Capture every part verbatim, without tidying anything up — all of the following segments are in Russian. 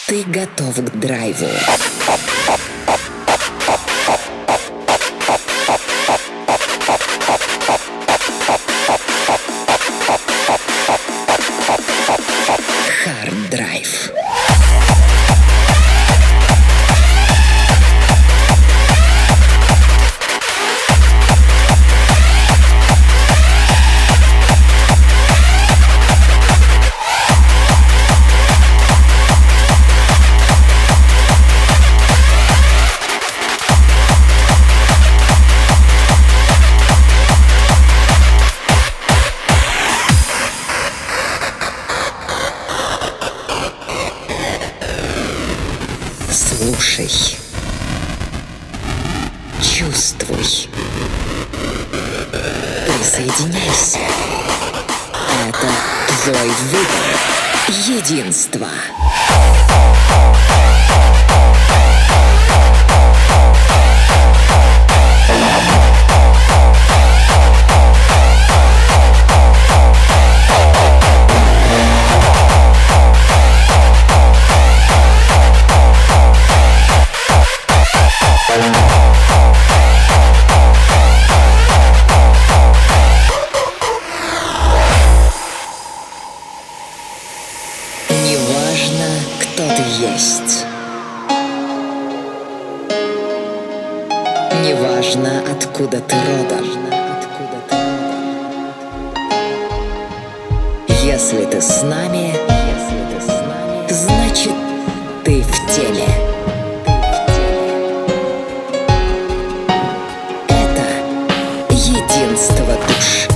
Ты готов к драйву. Hard Drive. Слушай, чувствуй, присоединяйся. Это твой выбор. Единство. Неважно, кто ты есть. Неважно, откуда ты родом. Если ты с нами, значит, ты в теме. Это единство душ.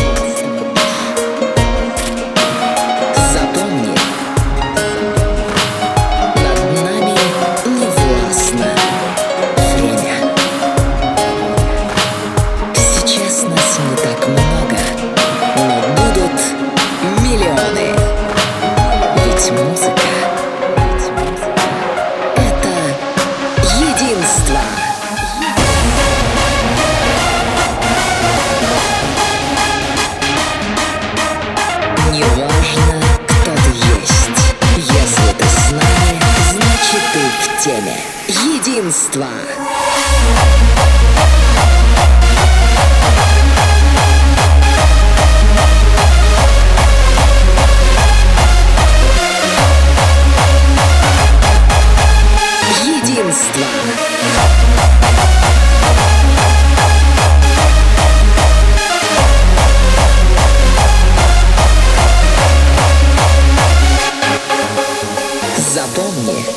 Не так много, но будут миллионы. Ведь музыка — это единство. Неважно, кто ты есть. Если ты с нами, значит, ты в теме. Единство. Запомни,